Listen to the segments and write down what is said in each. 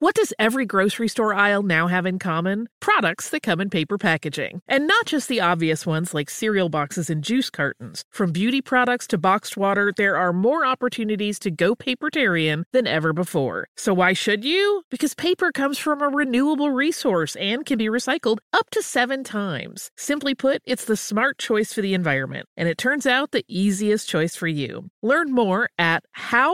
What does every grocery store aisle now have in common? Products that come in paper packaging. And not just the obvious ones like cereal boxes and juice cartons. From beauty products to boxed water, there are more opportunities to go papertarian than ever before. So why should you? Because paper comes from a renewable resource and can be recycled up to 7 times. Simply put, it's the smart choice for the environment. And it turns out the easiest choice for you. Learn more at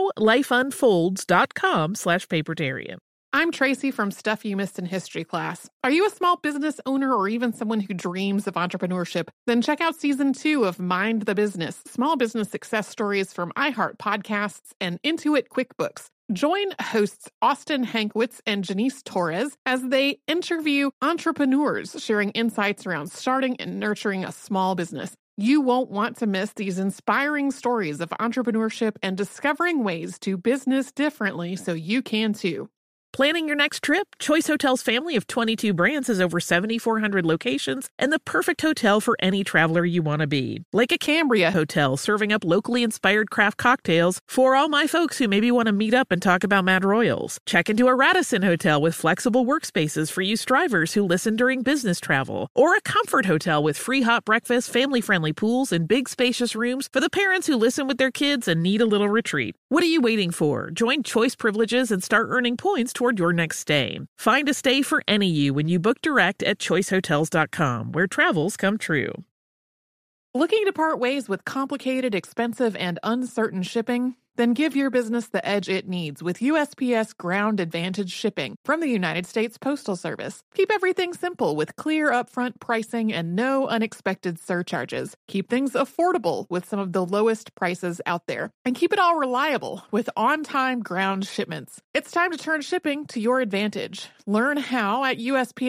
howlifeunfolds.com/papertarian. I'm Tracy from Stuff You Missed in History class. Are you a small business owner or even someone who dreams of entrepreneurship? Then check out Season 2 of Mind the Business, Small Business Success Stories from iHeart Podcasts and Intuit QuickBooks. Join hosts Austin Hankwitz and Janice Torres as they interview entrepreneurs sharing insights around starting and nurturing a small business. You won't want to miss these inspiring stories of entrepreneurship and discovering ways to business differently so you can too. Planning your next trip? Choice Hotels' family of 22 brands has over 7,400 locations and the perfect hotel for any traveler you want to be. Like a Cambria Hotel, serving up locally inspired craft cocktails for all my folks who maybe want to meet up and talk about Mad Royals. Check into a Radisson Hotel with flexible workspaces for you strivers who listen during business travel. Or a Comfort Hotel with free hot breakfast, family-friendly pools, and big spacious rooms for the parents who listen with their kids and need a little retreat. What are you waiting for? Join Choice Privileges and start earning points toward your next stay. Find a stay for any you when you book direct at choicehotels.com, where travels come true. Looking to part ways with complicated, expensive, and uncertain shipping? Then give your business the edge it needs with USPS Ground Advantage shipping from the United States Postal Service. Keep everything simple with clear upfront pricing and no unexpected surcharges. Keep things affordable with some of the lowest prices out there. And keep it all reliable with on-time ground shipments. It's time to turn shipping to your advantage. Learn how at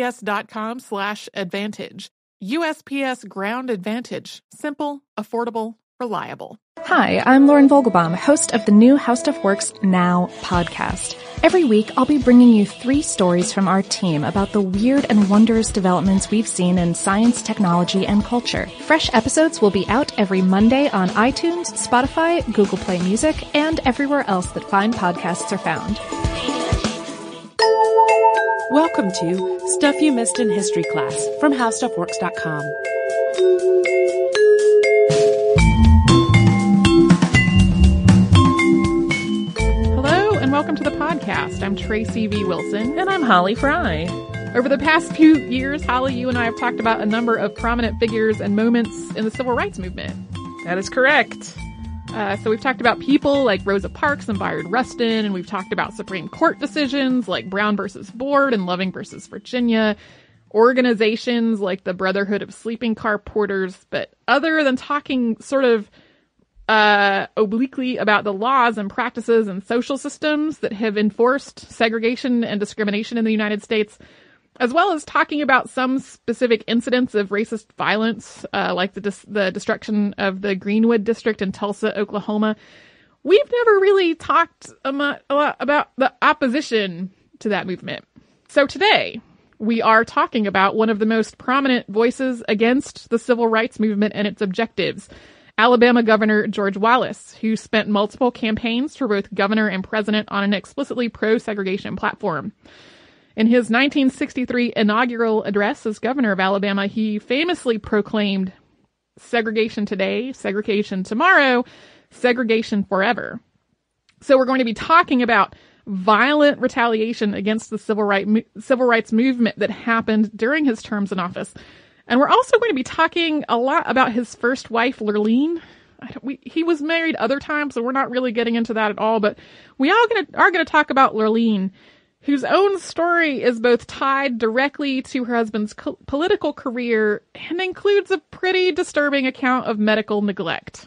USPS.com/advantage. USPS Ground Advantage. Simple, affordable, reliable. Hi, I'm Lauren Vogelbaum, host of the new How Stuff Works Now podcast. Every week, I'll be bringing you 3 stories from our team about the weird and wondrous developments we've seen in science, technology, and culture. Fresh episodes will be out every Monday on iTunes, Spotify, Google Play Music, and everywhere else that fine podcasts are found. Welcome to Stuff You Missed in History class from HowStuffWorks.com. Welcome to the podcast. I'm Tracy V. Wilson. And I'm Holly Fry. Over the past few years, Holly, you and I have talked about a number of prominent figures and moments in the civil rights movement. That is correct. So we've talked about people like Rosa Parks and Bayard Rustin, and we've talked about Supreme Court decisions like Brown versus Board and Loving versus Virginia, organizations like the Brotherhood of Sleeping Car Porters. But other than talking sort of obliquely about the laws and practices and social systems that have enforced segregation and discrimination in the United States, as well as talking about some specific incidents of racist violence, like the destruction of the Greenwood District in Tulsa, Oklahoma, we've never really talked a lot about the opposition to that movement. So today, we are talking about one of the most prominent voices against the civil rights movement and its objectives, Alabama Governor George Wallace, who spent multiple campaigns for both governor and president on an explicitly pro-segregation platform. In his 1963 inaugural address as governor of Alabama, he famously proclaimed, "Segregation today, segregation tomorrow, segregation forever." So we're going to be talking about violent retaliation against the civil rights movement that happened during his terms in office. And we're also going to be talking a lot about his first wife, Lurleen. He was married other times, so we're not really getting into that at all. But we are going to talk about Lurleen, whose own story is both tied directly to her husband's political career and includes a pretty disturbing account of medical neglect.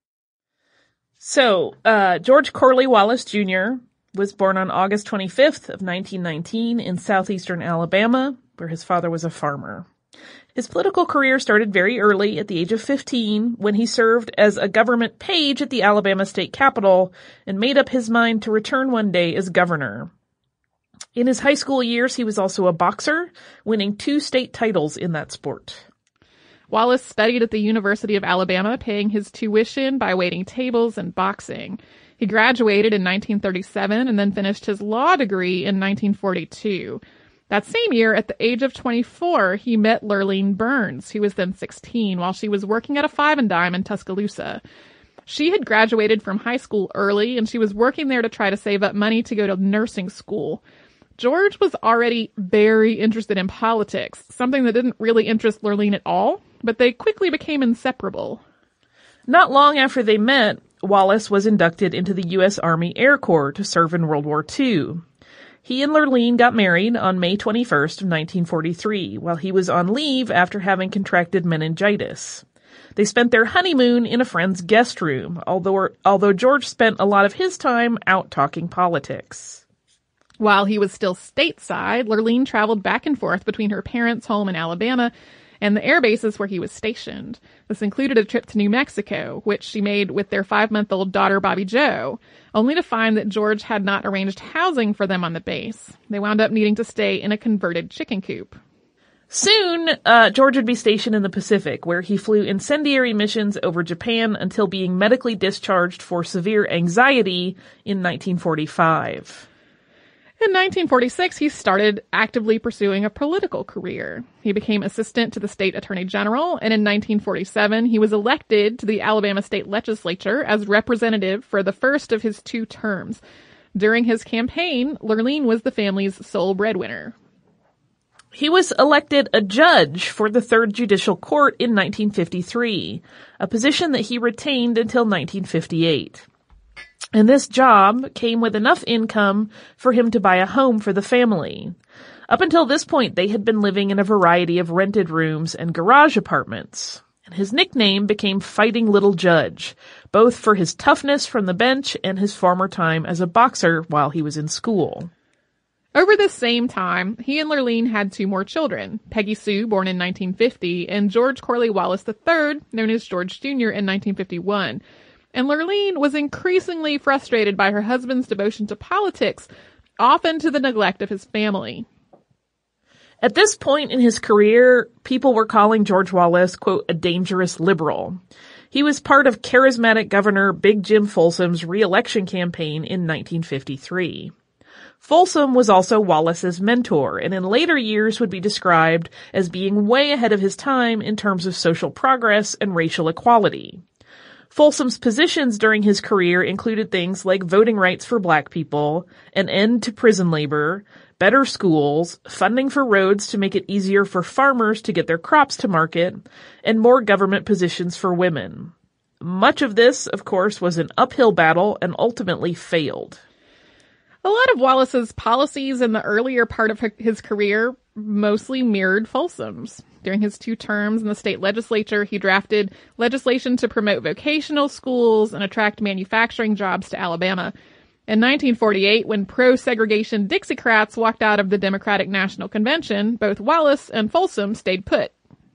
So, George Corley Wallace Jr. was born on August 25th of 1919 in southeastern Alabama, where his father was a farmer. His political career started very early at the age of 15 when he served as a government page at the Alabama state capitol and made up his mind to return one day as governor. In his high school years, he was also a boxer, winning 2 state titles in that sport. Wallace studied at the University of Alabama, paying his tuition by waiting tables and boxing. He graduated in 1937 and then finished his law degree in 1942. That same year, at the age of 24, he met Lurleen Burns, who was then 16, while she was working at a Five and Dime in Tuscaloosa. She had graduated from high school early, and she was working there to try to save up money to go to nursing school. George was already very interested in politics, something that didn't really interest Lurleen at all, but they quickly became inseparable. Not long after they met, Wallace was inducted into the U.S. Army Air Corps to serve in World War II. He and Lurleen got married on May 21st of 1943, while he was on leave after having contracted meningitis. They spent their honeymoon in a friend's guest room, although George spent a lot of his time out talking politics. While he was still stateside, Lurleen traveled back and forth between her parents' home in Alabama and the air bases where he was stationed. This included a trip to New Mexico, which she made with their 5-month-old daughter, Bobby Jo, only to find that George had not arranged housing for them on the base. They wound up needing to stay in a converted chicken coop. Soon, George would be stationed in the Pacific, where he flew incendiary missions over Japan until being medically discharged for severe anxiety in 1945. In 1946, he started actively pursuing a political career. He became assistant to the state attorney general, and in 1947, he was elected to the Alabama state legislature as representative for the first of his 2 terms. During his campaign, Lurleen was the family's sole breadwinner. He was elected a judge for the Third Judicial Court in 1953, a position that he retained until 1958. And this job came with enough income for him to buy a home for the family. Up until this point, they had been living in a variety of rented rooms and garage apartments. And his nickname became Fighting Little Judge, both for his toughness from the bench and his former time as a boxer while he was in school. Over this same time, he and Lurleen had 2 more children, Peggy Sue, born in 1950, and George Corley Wallace III, known as George Jr., in 1951. And Lurleen was increasingly frustrated by her husband's devotion to politics, often to the neglect of his family. At this point in his career, people were calling George Wallace, quote, a dangerous liberal. He was part of charismatic Governor Big Jim Folsom's re-election campaign in 1953. Folsom was also Wallace's mentor, and in later years would be described as being way ahead of his time in terms of social progress and racial equality. Folsom's positions during his career included things like voting rights for black people, an end to prison labor, better schools, funding for roads to make it easier for farmers to get their crops to market, and more government positions for women. Much of this, of course, was an uphill battle and ultimately failed. A lot of Wallace's policies in the earlier part of his career mostly mirrored Folsom's. During his 2 terms in the state legislature, he drafted legislation to promote vocational schools and attract manufacturing jobs to Alabama. In 1948, when pro-segregation Dixiecrats walked out of the Democratic National Convention, both Wallace and Folsom stayed put.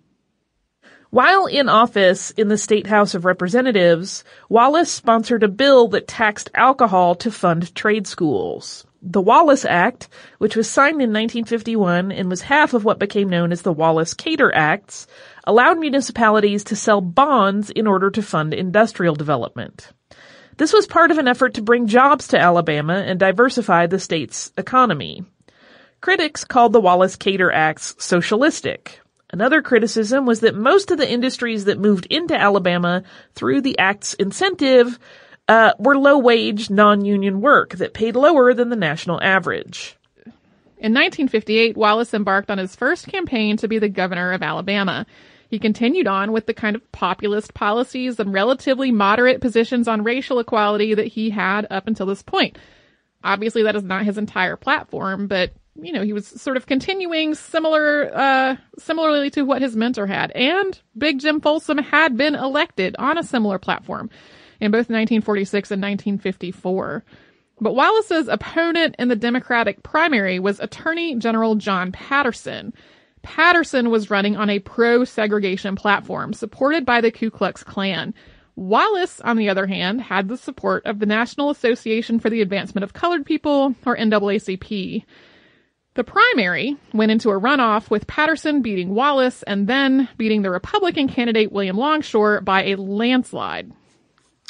While in office in the State House of Representatives, Wallace sponsored a bill that taxed alcohol to fund trade schools. The Wallace Act, which was signed in 1951 and was half of what became known as the Wallace-Cater Acts, allowed municipalities to sell bonds in order to fund industrial development. This was part of an effort to bring jobs to Alabama and diversify the state's economy. Critics called the Wallace-Cater Acts socialistic. Another criticism was that most of the industries that moved into Alabama through the Act's incentive were low-wage, non-union work that paid lower than the national average. In 1958, Wallace embarked on his first campaign to be the governor of Alabama. He continued on with the kind of populist policies and relatively moderate positions on racial equality that he had up until this point. Obviously, that is not his entire platform, but, he was sort of continuing similarly to what his mentor had. And Big Jim Folsom had been elected on a similar platform in both 1946 and 1954. But Wallace's opponent in the Democratic primary was Attorney General John Patterson. Patterson was running on a pro-segregation platform supported by the Ku Klux Klan. Wallace, on the other hand, had the support of the National Association for the Advancement of Colored People, or NAACP. The primary went into a runoff with Patterson beating Wallace and then beating the Republican candidate William Longshore by a landslide.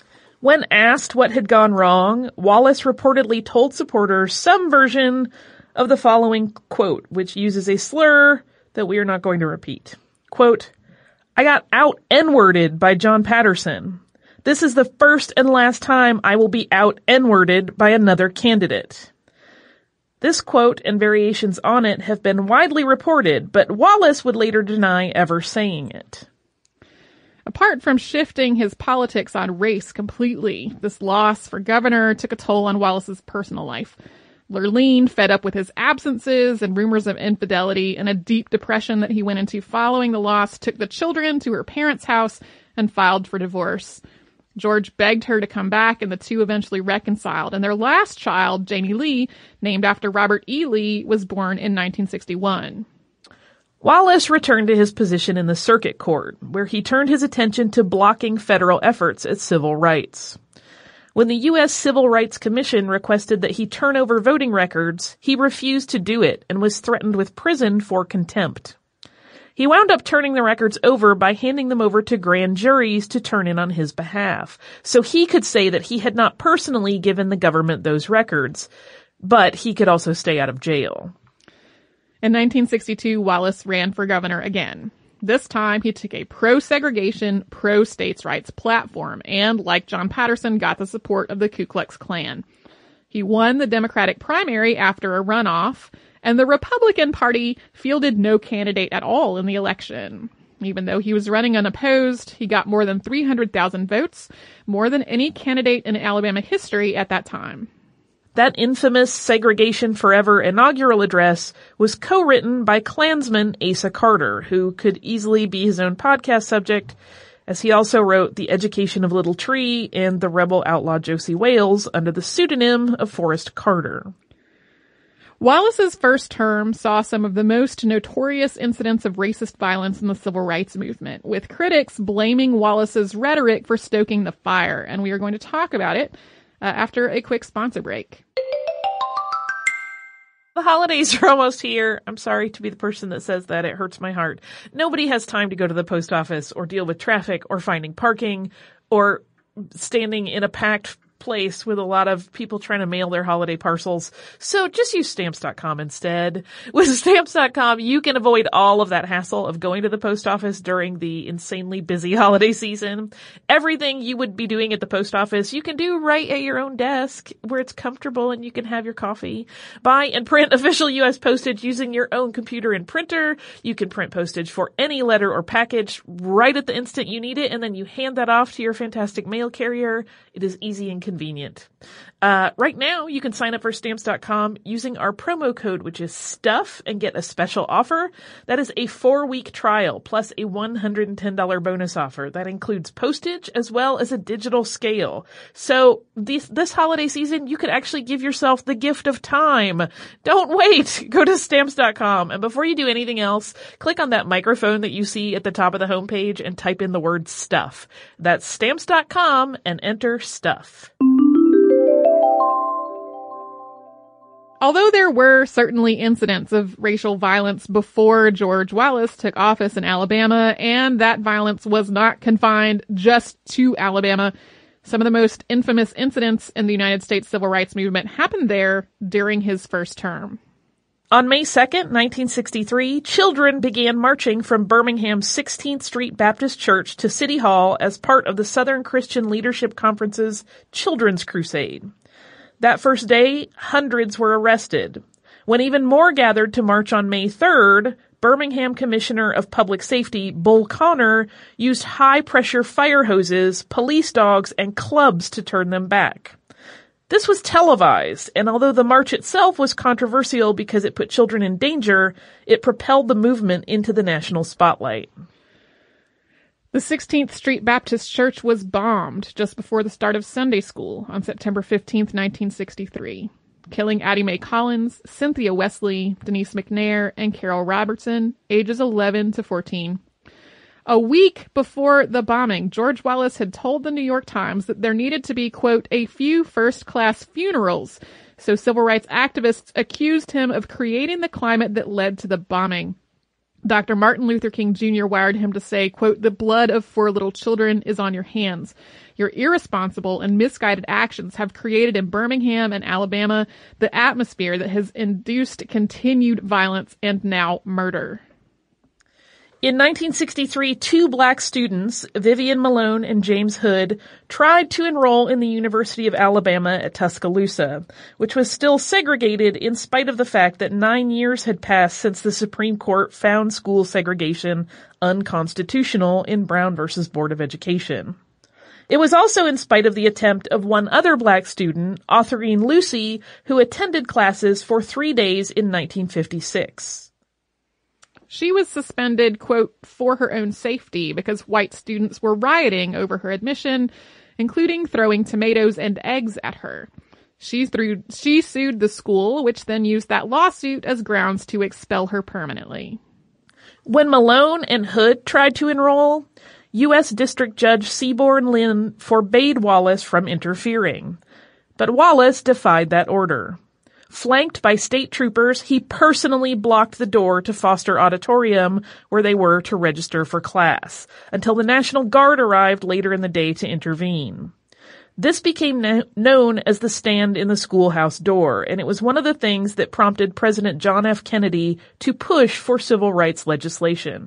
When asked what had gone wrong, Wallace reportedly told supporters some version of the following quote, which uses a slur that we are not going to repeat. Quote, "I got out N-worded by John Patterson. This is the first and last time I will be out N-worded by another candidate." This quote and variations on it have been widely reported, but Wallace would later deny ever saying it. Apart from shifting his politics on race completely, this loss for governor took a toll on Wallace's personal life. Lurleen, fed up with his absences and rumors of infidelity and a deep depression that he went into following the loss, took the children to her parents' house and filed for divorce. George begged her to come back, and the two eventually reconciled. And their last child, Janie Lee, named after Robert E. Lee, was born in 1961. Wallace returned to his position in the circuit court, where he turned his attention to blocking federal efforts at civil rights. When the U.S. Civil Rights Commission requested that he turn over voting records, he refused to do it and was threatened with prison for contempt. He wound up turning the records over by handing them over to grand juries to turn in on his behalf, so he could say that he had not personally given the government those records, but he could also stay out of jail. In 1962, Wallace ran for governor again. This time, he took a pro-segregation, pro-states' rights platform and, like John Patterson, got the support of the Ku Klux Klan. He won the Democratic primary after a runoff, and the Republican Party fielded no candidate at all in the election. Even though he was running unopposed, he got more than 300,000 votes, more than any candidate in Alabama history at that time. That infamous Segregation Forever inaugural address was co-written by Klansman Asa Carter, who could easily be his own podcast subject, as he also wrote The Education of Little Tree and The Rebel Outlaw Josie Wales under the pseudonym of Forrest Carter. Wallace's first term saw some of the most notorious incidents of racist violence in the civil rights movement, with critics blaming Wallace's rhetoric for stoking the fire, and we are going to talk about it after a quick sponsor break. The holidays are almost here. I'm sorry to be the person that says that. It hurts my heart. Nobody has time to go to the post office or deal with traffic or finding parking or standing in a packed place with a lot of people trying to mail their holiday parcels. So just use Stamps.com instead. With Stamps.com, you can avoid all of that hassle of going to the post office during the insanely busy holiday season. Everything you would be doing at the post office, you can do right at your own desk where it's comfortable and you can have your coffee. Buy and print official U.S. postage using your own computer and printer. You can print postage for any letter or package right at the instant you need it, and then you hand that off to your fantastic mail carrier. It is easy and convenient. Right now, you can sign up for Stamps.com using our promo code, which is STUFF, and get a special offer. That is a 4-week trial plus a $110 bonus offer. That includes postage as well as a digital scale. So this holiday season, you could actually give yourself the gift of time. Don't wait. Go to Stamps.com, and before you do anything else, click on that microphone that you see at the top of the homepage and type in the word STUFF. That's Stamps.com and enter STUFF. Although there were certainly incidents of racial violence before George Wallace took office in Alabama, and that violence was not confined just to Alabama, some of the most infamous incidents in the United States civil rights movement happened there during his first term. On May 2nd, 1963, children began marching from Birmingham's 16th Street Baptist Church to City Hall as part of the Southern Christian Leadership Conference's Children's Crusade. That first day, hundreds were arrested. When even more gathered to march on May 3rd, Birmingham Commissioner of Public Safety, Bull Connor, used high-pressure fire hoses, police dogs, and clubs to turn them back. This was televised, and although the march itself was controversial because it put children in danger, it propelled the movement into the national spotlight. The 16th Street Baptist Church was bombed just before the start of Sunday school on September 15th, 1963, killing Addie Mae Collins, Cynthia Wesley, Denise McNair, and Carol Robertson, ages 11 to 14. A week before the bombing, George Wallace had told the New York Times that there needed to be, quote, a few first-class funerals, so civil rights activists accused him of creating the climate that led to the bombing. Dr. Martin Luther King Jr. wired him to say, quote, "The blood of 4 little children is on your hands. Your irresponsible and misguided actions have created in Birmingham and Alabama the atmosphere that has induced continued violence and now murder." In 1963, 2 black students, Vivian Malone and James Hood, tried to enroll in the University of Alabama at Tuscaloosa, which was still segregated in spite of the fact that 9 years had passed since the Supreme Court found school segregation unconstitutional in Brown v. Board of Education. It was also in spite of the attempt of one other black student, Autherine Lucy, who attended classes for 3 days in 1956. She was suspended, quote, "for her own safety" because white students were rioting over her admission, including throwing tomatoes and eggs at her. She sued the school, which then used that lawsuit as grounds to expel her permanently. When Malone and Hood tried to enroll, U.S. District Judge Seaborn Lynn forbade Wallace from interfering. But Wallace defied that order. Flanked by state troopers, he personally blocked the door to Foster Auditorium, where they were to register for class, until the National Guard arrived later in the day to intervene. This became known as the stand in the schoolhouse door, and it was one of the things that prompted President John F. Kennedy to push for civil rights legislation.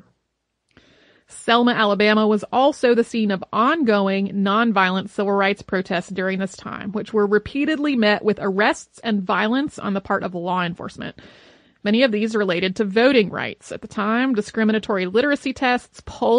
Selma, Alabama was also the scene of ongoing nonviolent civil rights protests during this time, which were repeatedly met with arrests and violence on the part of law enforcement. Many of these related to voting rights. At the time, discriminatory literacy tests, poll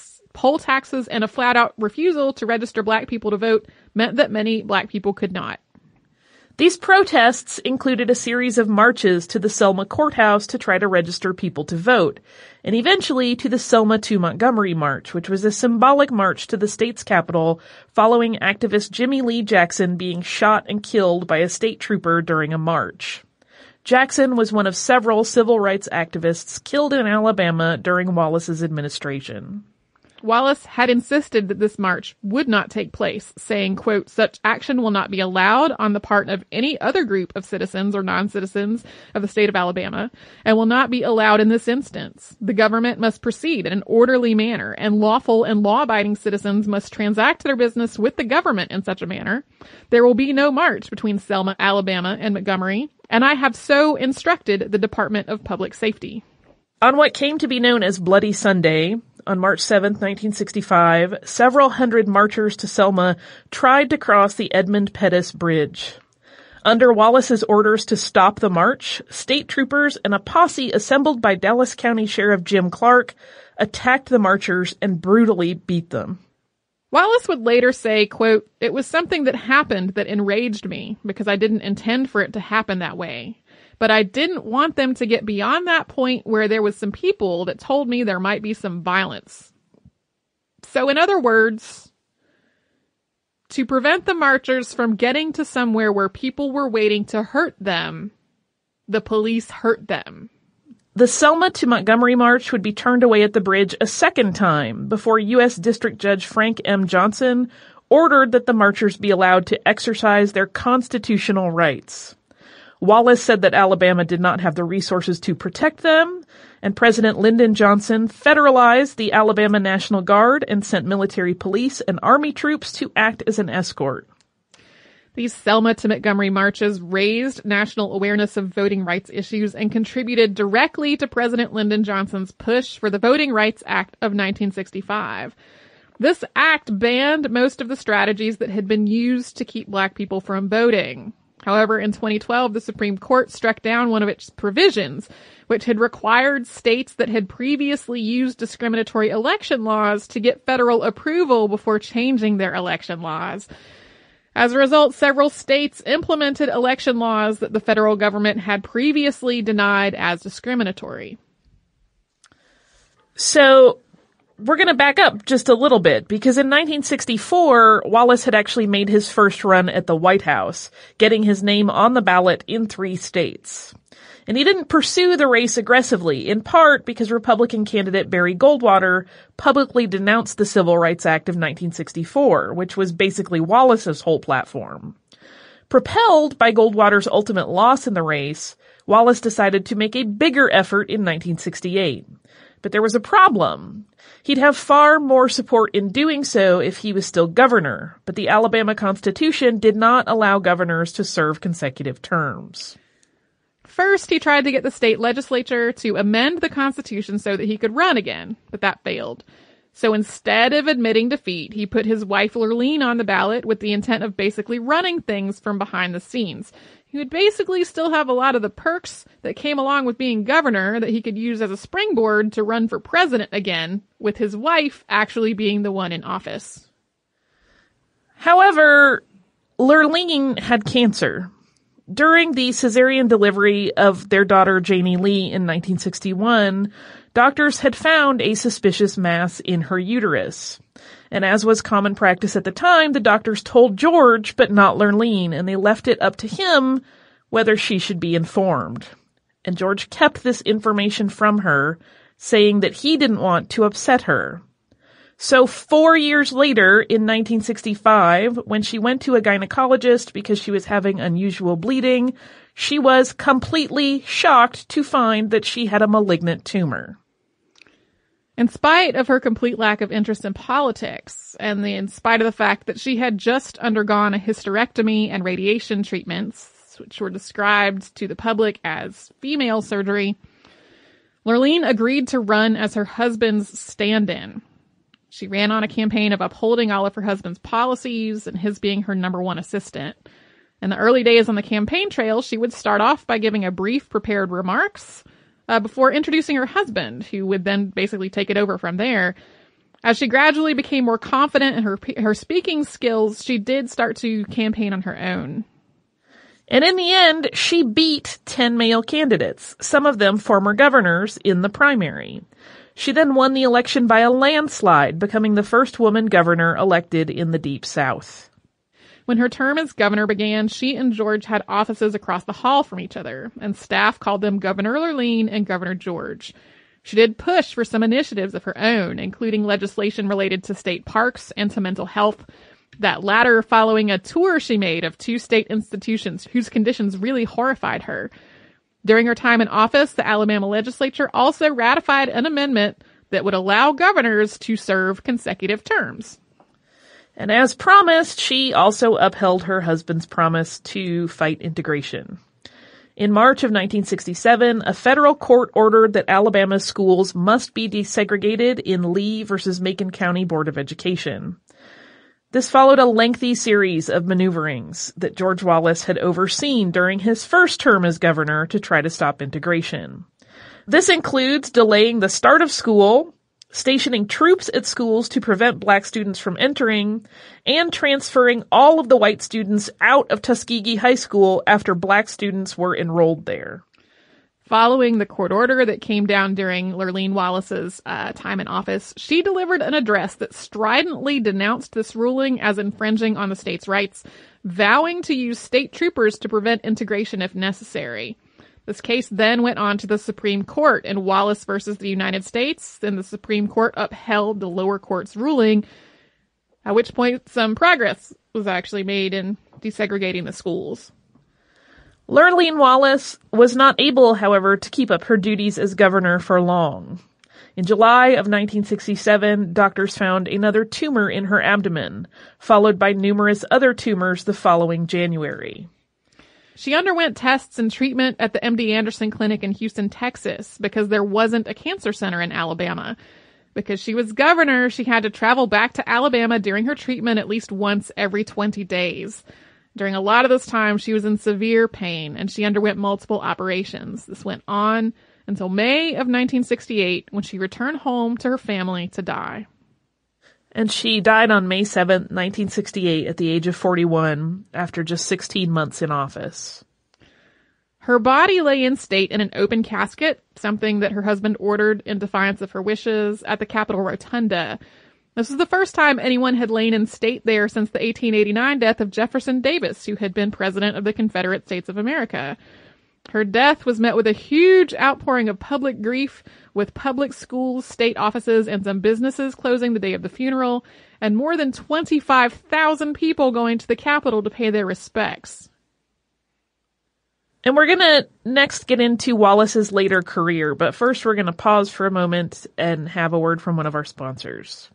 taxes, and a flat-out refusal to register black people to vote meant that many black people could not. These protests included a series of marches to the Selma courthouse to try to register people to vote, and eventually to the Selma to Montgomery March, which was a symbolic march to the state's capital following activist Jimmy Lee Jackson being shot and killed by a state trooper during a march. Jackson was one of several civil rights activists killed in Alabama during Wallace's administration. Wallace had insisted that this march would not take place, saying, quote, "Such action will not be allowed on the part of any other group of citizens or non-citizens of the state of Alabama, and will not be allowed in this instance. The government must proceed in an orderly manner, and lawful and law-abiding citizens must transact their business with the government in such a manner. There will be no march between Selma, Alabama, and Montgomery, and I have so instructed the Department of Public Safety." On what came to be known as Bloody Sunday, on March 7, 1965, several hundred marchers to Selma tried to cross the Edmund Pettus Bridge. Under Wallace's orders to stop the march, state troopers and a posse assembled by Dallas County Sheriff Jim Clark attacked the marchers and brutally beat them. Wallace would later say, quote, "It was something that happened that enraged me because I didn't intend for it to happen that way. But I didn't want them to get beyond that point where there was some people that told me there might be some violence." So in other words, to prevent the marchers from getting to somewhere where people were waiting to hurt them, the police hurt them. The Selma to Montgomery March would be turned away at the bridge a second time before U.S. District Judge Frank M. Johnson ordered that the marchers be allowed to exercise their constitutional rights. Wallace said that Alabama did not have the resources to protect them, and President Lyndon Johnson federalized the Alabama National Guard and sent military police and army troops to act as an escort. These Selma to Montgomery marches raised national awareness of voting rights issues and contributed directly to President Lyndon Johnson's push for the Voting Rights Act of 1965. This act banned most of the strategies that had been used to keep black people from voting. However, in 2012, the Supreme Court struck down one of its provisions, which had required states that had previously used discriminatory election laws to get federal approval before changing their election laws. As a result, several states implemented election laws that the federal government had previously denied as discriminatory. So, we're going to back up just a little bit, because in 1964, Wallace had actually made his first run at the White House, getting his name on the ballot in 3 states. And he didn't pursue the race aggressively, in part because Republican candidate Barry Goldwater publicly denounced the Civil Rights Act of 1964, which was basically Wallace's whole platform. Propelled by Goldwater's ultimate loss in the race, Wallace decided to make a bigger effort in 1968. But there was a problem. He'd have far more support in doing so if he was still governor, but the Alabama Constitution did not allow governors to serve consecutive terms. First, he tried to get the state legislature to amend the Constitution so that he could run again, but that failed. So instead of admitting defeat, he put his wife Lurleen on the ballot with the intent of basically running things from behind the scenes. He would basically still have a lot of the perks that came along with being governor that he could use as a springboard to run for president again, with his wife actually being the one in office. However, Lurleen had cancer. During the cesarean delivery of their daughter Janie Lee in 1961, doctors had found a suspicious mass in her uterus. And as was common practice at the time, the doctors told George, but not Lurleen, and they left it up to him whether she should be informed. And George kept this information from her, saying that he didn't want to upset her. So 4 years later, in 1965, when she went to a gynecologist because she was having unusual bleeding, she was completely shocked to find that she had a malignant tumor. In spite of her complete lack of interest in politics, and in spite of the fact that she had just undergone a hysterectomy and radiation treatments, which were described to the public as female surgery, Lurleen agreed to run as her husband's stand-in. She ran on a campaign of upholding all of her husband's policies and his being her number one assistant. In the early days on the campaign trail, she would start off by giving a brief prepared remarks before introducing her husband, who would then basically take it over from there. As she gradually became more confident in her speaking skills, she did start to campaign on her own. And in the end, she beat 10 male candidates, some of them former governors, in the primary. She then won the election by a landslide, becoming the first woman governor elected in the Deep South. When her term as governor began, she and George had offices across the hall from each other, and staff called them Governor Lurleen and Governor George. She did push for some initiatives of her own, including legislation related to state parks and to mental health, that latter following a tour she made of 2 state institutions whose conditions really horrified her. During her time in office, the Alabama legislature also ratified an amendment that would allow governors to serve consecutive terms. And as promised, she also upheld her husband's promise to fight integration. In March of 1967, a federal court ordered that Alabama's schools must be desegregated in Lee versus Macon County Board of Education. This followed a lengthy series of maneuverings that George Wallace had overseen during his first term as governor to try to stop integration. This includes delaying the start of school, stationing troops at schools to prevent black students from entering, and transferring all of the white students out of Tuskegee High School after black students were enrolled there. Following the court order that came down during Lurleen Wallace's time in office, she delivered an address that stridently denounced this ruling as infringing on the state's rights, vowing to use state troopers to prevent integration if necessary. This case then went on to the Supreme Court in Wallace versus the United States, and the Supreme Court upheld the lower court's ruling, at which point some progress was actually made in desegregating the schools. Lurleen Wallace was not able, however, to keep up her duties as governor for long. In July of 1967, doctors found another tumor in her abdomen, followed by numerous other tumors the following January. She underwent tests and treatment at the MD Anderson Clinic in Houston, Texas, because there wasn't a cancer center in Alabama. Because she was governor, she had to travel back to Alabama during her treatment at least once every 20 days. During a lot of this time, she was in severe pain, and she underwent multiple operations. This went on until May of 1968, when she returned home to her family to die. And she died on May 7th, 1968, at the age of 41, after just 16 months in office. Her body lay in state in an open casket, something that her husband ordered in defiance of her wishes, at the Capitol Rotunda. This was the first time anyone had lain in state there since the 1889 death of Jefferson Davis, who had been president of the Confederate States of America. Her death was met with a huge outpouring of public grief, with public schools, state offices, and some businesses closing the day of the funeral, and more than 25,000 people going to the Capitol to pay their respects. And we're going to next get into Wallace's later career, but first we're going to pause for a moment and have a word from one of our sponsors.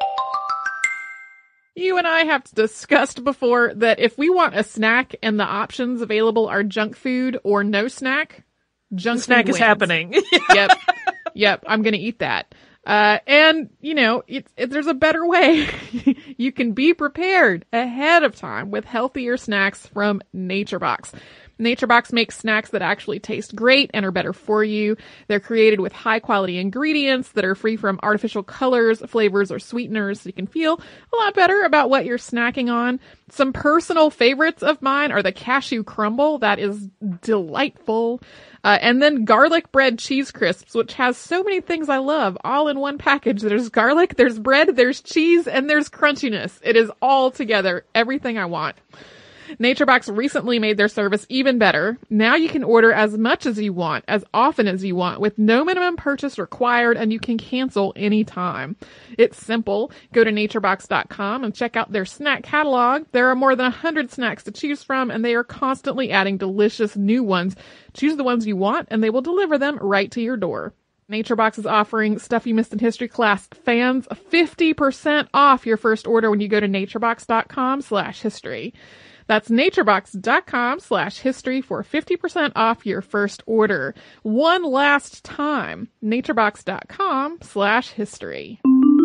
You and I have discussed before that if we want a snack and the options available are junk food or no snack, junk snack food is happening. Yep, I'm going to eat that. And, you know, there's a better way. You can be prepared ahead of time with healthier snacks from NatureBox. NatureBox makes snacks that actually taste great and are better for you. They're created with high-quality ingredients that are free from artificial colors, flavors, or sweeteners, so you can feel a lot better about what you're snacking on. Some personal favorites of mine are the cashew crumble. That is delightful. And then garlic bread cheese crisps, which has so many things I love, all in one package. There's garlic, there's bread, there's cheese, and there's crunchiness. It is all together, everything I want. NatureBox recently made their service even better. Now you can order as much as you want, as often as you want, with no minimum purchase required, and you can cancel anytime. It's simple. Go to naturebox.com and check out their snack catalog. There are more than 100 snacks to choose from, and they are constantly adding delicious new ones. Choose the ones you want, and they will deliver them right to your door. NatureBox is offering Stuff You Missed in History class fans 50% off your first order when you go to naturebox.com/history. That's naturebox.com/history for 50% off your first order. One last time, naturebox.com/history.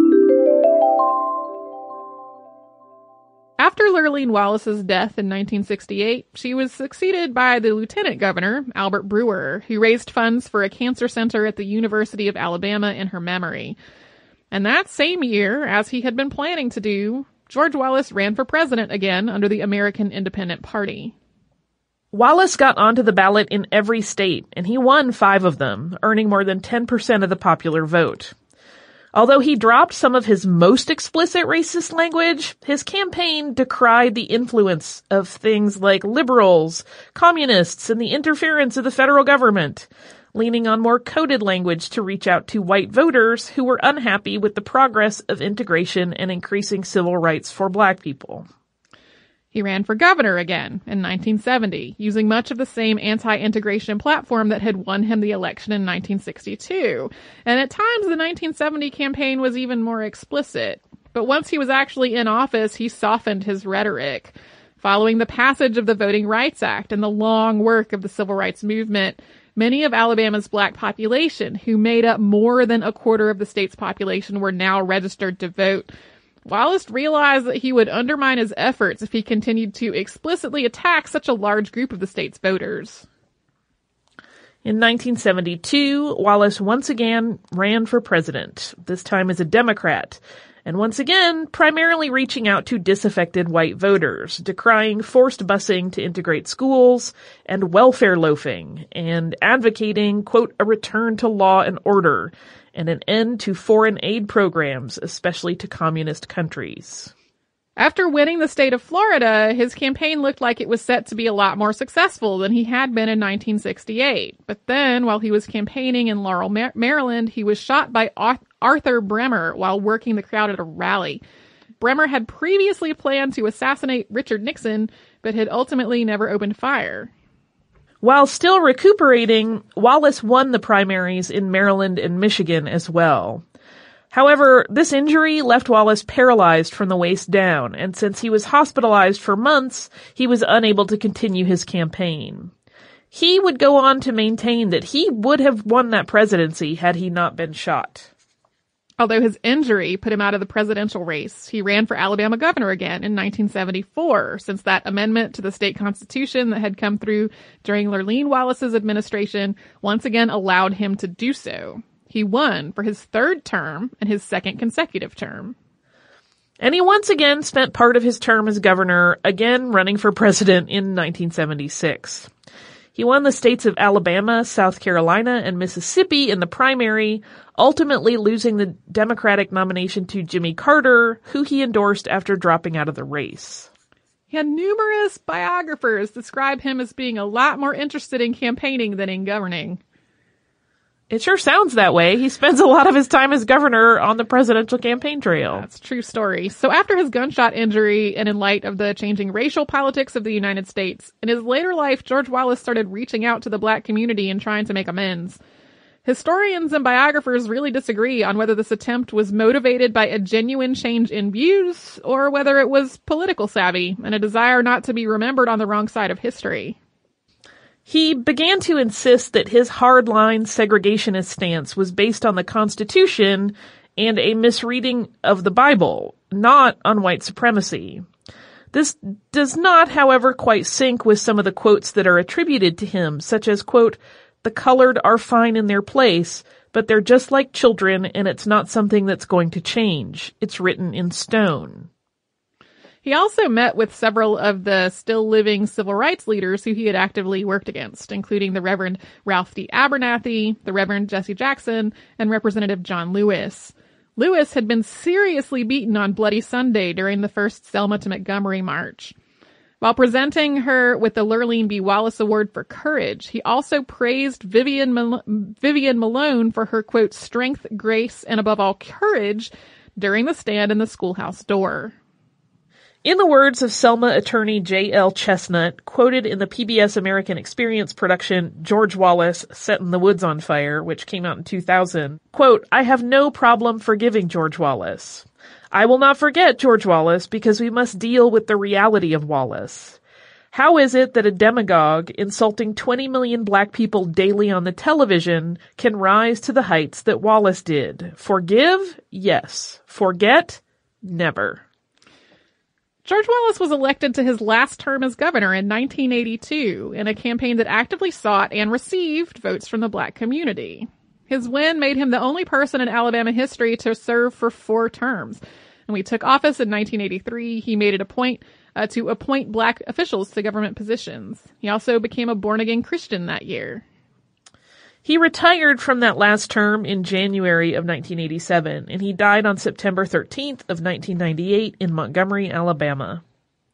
After Lurleen Wallace's death in 1968, she was succeeded by the lieutenant governor, Albert Brewer, who raised funds for a cancer center at the University of Alabama in her memory. And that same year, as he had been planning to do, George Wallace ran for president again under the American Independent Party. Wallace got onto the ballot in every state, and he won 5 of them, earning more than 10% of the popular vote. Although he dropped some of his most explicit racist language, his campaign decried the influence of things like liberals, communists, and the interference of the federal government, leaning on more coded language to reach out to white voters who were unhappy with the progress of integration and increasing civil rights for black people. He ran for governor again in 1970, using much of the same anti-integration platform that had won him the election in 1962. And at times, the 1970 campaign was even more explicit. But once he was actually in office, he softened his rhetoric. Following the passage of the Voting Rights Act and the long work of the civil rights movement, many of Alabama's black population, who made up more than a quarter of the state's population, were now registered to vote. Wallace realized that he would undermine his efforts if he continued to explicitly attack such a large group of the state's voters. In 1972, Wallace once again ran for president, this time as a Democrat, and once again primarily reaching out to disaffected white voters, decrying forced busing to integrate schools and welfare loafing, and advocating, quote, a return to law and order, and an end to foreign aid programs, especially to communist countries. After winning the state of Florida, his campaign looked like it was set to be a lot more successful than he had been in 1968. But then, while he was campaigning in Laurel, Maryland, he was shot by Arthur Bremer while working the crowd at a rally. Bremer had previously planned to assassinate Richard Nixon, but had ultimately never opened fire. While still recuperating, Wallace won the primaries in Maryland and Michigan as well. However, this injury left Wallace paralyzed from the waist down, and since he was hospitalized for months, he was unable to continue his campaign. He would go on to maintain that he would have won that presidency had he not been shot. Although his injury put him out of the presidential race, he ran for Alabama governor again in 1974, since that amendment to the state constitution that had come through during Lurleen Wallace's administration once again allowed him to do so. He won for his 3rd term and his 2nd consecutive term. And he once again spent part of his term as governor, again running for president in 1976. He won the states of Alabama, South Carolina, and Mississippi in the primary, ultimately losing the Democratic nomination to Jimmy Carter, who he endorsed after dropping out of the race. He had numerous biographers describe him as being a lot more interested in campaigning than in governing. It sure sounds that way. He spends a lot of his time as governor on the presidential campaign trail. That's a true story. So after his gunshot injury and in light of the changing racial politics of the United States, in his later life, George Wallace started reaching out to the black community and trying to make amends. Historians and biographers really disagree on whether this attempt was motivated by a genuine change in views or whether it was political savvy and a desire not to be remembered on the wrong side of history. He began to insist that his hardline segregationist stance was based on the Constitution and a misreading of the Bible, not on white supremacy. This does not, however, quite sync with some of the quotes that are attributed to him, such as, quote, "The colored are fine in their place, but they're just like children and it's not something that's going to change. It's written in stone." He also met with several of the still living civil rights leaders who he had actively worked against, including the Reverend Ralph D. Abernathy, the Reverend Jesse Jackson, and Representative John Lewis. Lewis had been seriously beaten on Bloody Sunday during the first Selma to Montgomery March. While presenting her with the Lurleen B. Wallace Award for Courage, he also praised Vivian Malone for her, quote, strength, grace, and above all, courage during the stand in the schoolhouse door. In the words of Selma attorney J.L. Chestnut, quoted in the PBS American Experience production George Wallace, Settin' the Woods on Fire, which came out in 2000, quote, "I have no problem forgiving George Wallace. I will not forget George Wallace because we must deal with the reality of Wallace. How is it that a demagogue insulting 20 million black people daily on the television can rise to the heights that Wallace did? Forgive? Yes. Forget? Never." George Wallace was elected to his last term as governor in 1982 in a campaign that actively sought and received votes from the black community. His win made him the only person in Alabama history to serve for 4 terms. And when he took office in 1983, he made it a point to appoint black officials to government positions. He also became a born-again Christian that year. He retired from that last term in January of 1987, and he died on September 13th of 1998 in Montgomery, Alabama.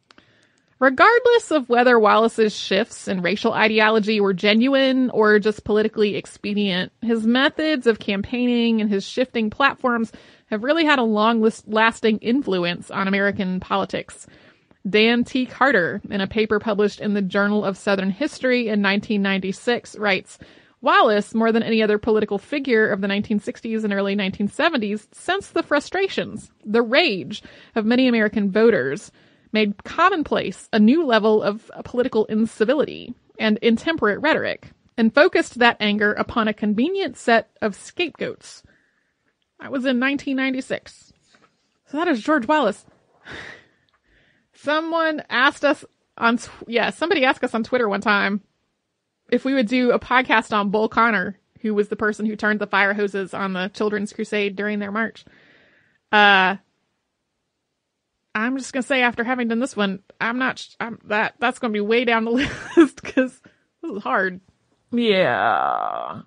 Regardless of whether Wallace's shifts in racial ideology were genuine or just politically expedient, his methods of campaigning and his shifting platforms have really had a long-lasting influence on American politics. Dan T. Carter, in a paper published in the Journal of Southern History in 1996, writes, Wallace, more than any other political figure of the 1960s and early 1970s, sensed the frustrations, the rage of many American voters, made commonplace a new level of political incivility and intemperate rhetoric, and focused that anger upon a convenient set of scapegoats. That was in 1996. So that is George Wallace. Someone asked us somebody asked us on Twitter one time if we would do a podcast on Bull Connor, who was the person who turned the fire hoses on the Children's Crusade during their march. I'm just going to say, after having done this one, that's going to be way down the list because this is hard. Yeah.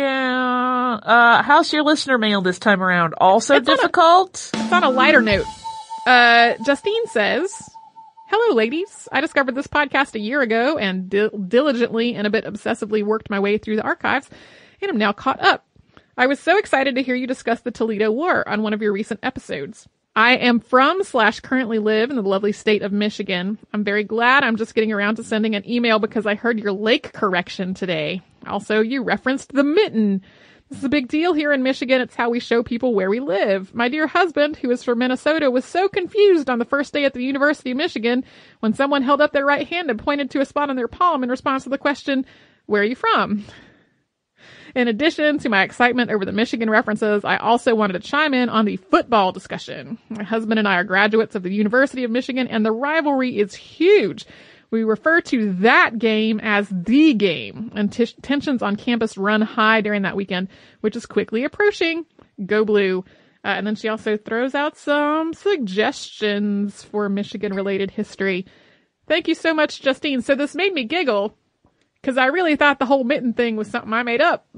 How's your listener mail this time around? Also difficult? It's on a lighter note. Justine says, hello, ladies. I discovered this podcast a year ago and diligently and a bit obsessively worked my way through the archives and am now caught up. I was so excited to hear you discuss the Toledo War on one of your recent episodes. I am from/currently live in the lovely state of Michigan. I'm very glad I'm just getting around to sending an email because I heard your lake correction today. Also, you referenced the mitten. This is a big deal here in Michigan. It's how we show people where we live. My dear husband, who is from Minnesota, was so confused on the first day at the University of Michigan when someone held up their right hand and pointed to a spot on their palm in response to the question, where are you from? In addition to my excitement over the Michigan references, I also wanted to chime in on the football discussion. My husband and I are graduates of the University of Michigan, and the rivalry is huge. We refer to that game as the game, and tensions on campus run high during that weekend, which is quickly approaching. Go Blue. And then she also throws out some suggestions for Michigan-related history. Thank you so much, Justine. So this made me giggle, because I really thought the whole mitten thing was something I made up.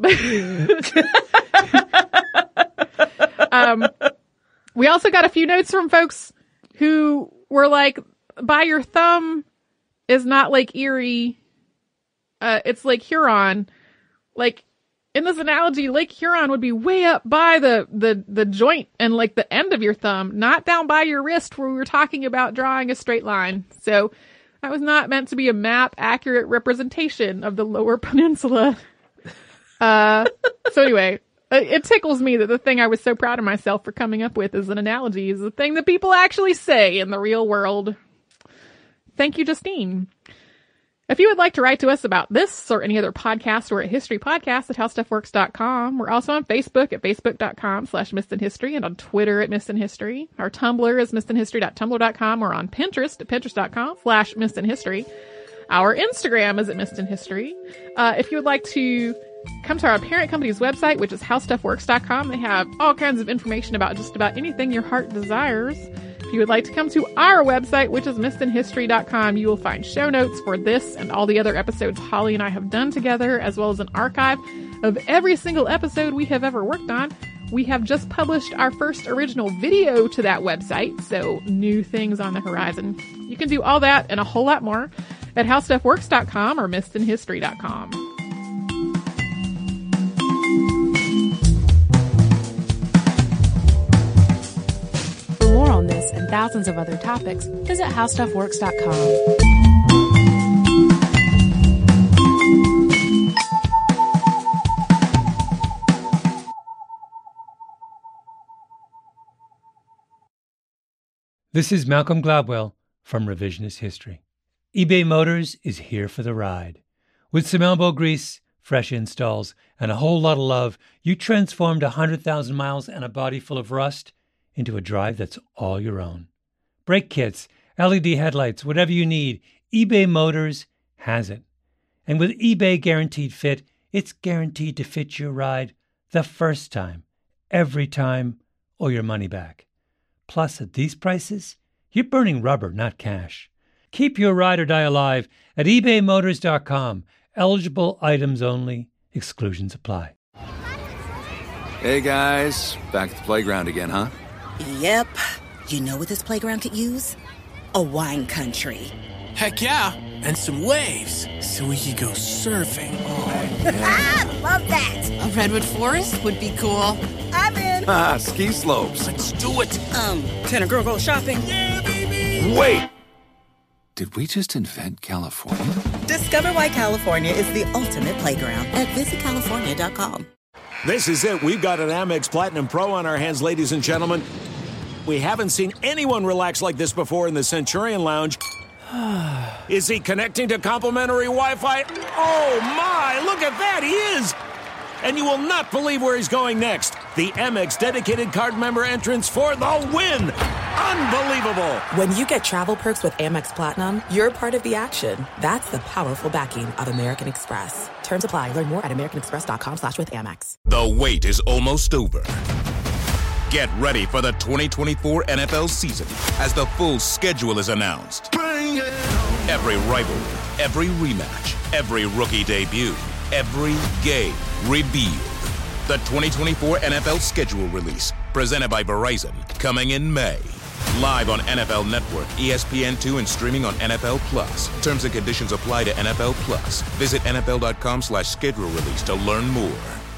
We also got a few notes from folks who were like, by your thumb is not Lake Erie. It's Lake Huron. Like, in this analogy, Lake Huron would be way up by the joint and like the end of your thumb, not down by your wrist where we were talking about drawing a straight line. So that was not meant to be a map accurate representation of the Lower Peninsula. So anyway, it tickles me that the thing I was so proud of myself for coming up with as an analogy is the thing that people actually say in the real world. Thank you, Justine. If you would like to write to us about this or any other podcast, we're at historypodcast@howstuffworks.com. We're also on Facebook at facebook.com/missedinhistory and on Twitter at missedinhistory. Our Tumblr is missedinhistory.tumblr.com. We're on Pinterest at pinterest.com/missedinhistory. Our Instagram is at missedinhistory. If you would like to come to our parent company's website, which is howstuffworks.com, they have all kinds of information about just about anything your heart desires. If you would like to come to our website, which is missedinhistory.com, you will find show notes for this and all the other episodes Holly and I have done together, as well as an archive of every single episode we have ever worked on. We have just published our first original video to that website, so new things on the horizon. You can do all that and a whole lot more at howstuffworks.com or missedinhistory.com. More on this and thousands of other topics, visit howstuffworks.com. This is Malcolm Gladwell from Revisionist History. eBay Motors is here for the ride. With some elbow grease, fresh installs, and a whole lot of love, you transformed 100,000 miles and a body full of rust into a drive that's all your own. Brake kits, LED headlights, whatever you need, eBay Motors has it. And with eBay Guaranteed Fit, it's guaranteed to fit your ride the first time, every time, or your money back. Plus, at these prices, you're burning rubber, not cash. Keep your ride or die alive at ebaymotors.com. Eligible items only. Exclusions apply. Hey, guys. Back at the playground again, huh? Yep. You know what this playground could use? A wine country. Heck yeah. And some waves so we could go surfing. Oh, yeah. Ah, love that. A redwood forest would be cool. I'm in. Ski slopes. Let's do it. Can a girl go shopping? Yeah, baby. Wait. Did we just invent California? Discover why California is the ultimate playground at visitcalifornia.com. This is it. We've got an Amex Platinum Pro on our hands, ladies and gentlemen. We haven't seen anyone relax like this before in the Centurion Lounge. Is he connecting to complimentary Wi-Fi? Oh, my! Look at that! He is! And you will not believe where he's going next. The Amex dedicated card member entrance for the win! Unbelievable! When you get travel perks with Amex Platinum, you're part of the action. That's the powerful backing of American Express. Terms apply. Learn more at americanexpress.com/withAmex. The wait is almost over. Get ready for the 2024 NFL season as the full schedule is announced. Every rivalry, every rematch, every rookie debut, every game revealed. The 2024 NFL schedule release, presented by Verizon, coming in May. Live on NFL Network, ESPN2, and streaming on NFL Plus. Terms and conditions apply to NFL Plus. Visit NFL.com/schedule release to learn more.